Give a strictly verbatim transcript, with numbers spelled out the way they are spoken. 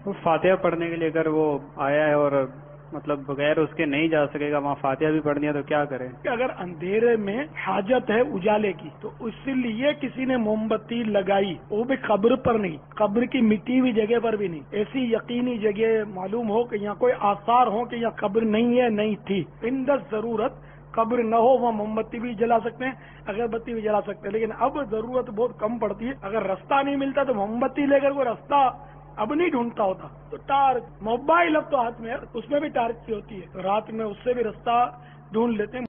वो फातिहा पढ़ने के लिए अगर वो आया है और मतलब बगैर उसके नहीं जा सकेगा, वहाँ फातिहा भी पढ़नी है तो क्या करे? कि अगर अंधेरे में हाजत है उजाले की, तो इसीलिए किसी ने मोमबत्ती लगाई, वो भी कब्र पर नहीं, कब्र की मिट्टी हुई जगह पर भी नहीं, ऐसी यकीनी जगह मालूम हो कि यहाँ कोई आसार हो कि यहाँ कब्र नहीं है, नहीं थी, इन द जरूरत कब्र न हो, वहाँ मोमबत्ती भी जला सकते हैं, अगरबत्ती भी जला सकते हैं। लेकिन अब जरूरत बहुत कम पड़ती है, अगर रास्ता नहीं मिलता तो मोमबत्ती लेकर कोई रास्ता अब नहीं ढूंढता होता, तो टार्च, मोबाइल अब तो हाथ में है, उसमें भी टार्च की होती है, तो रात में उससे भी रास्ता ढूंढ लेते हैं।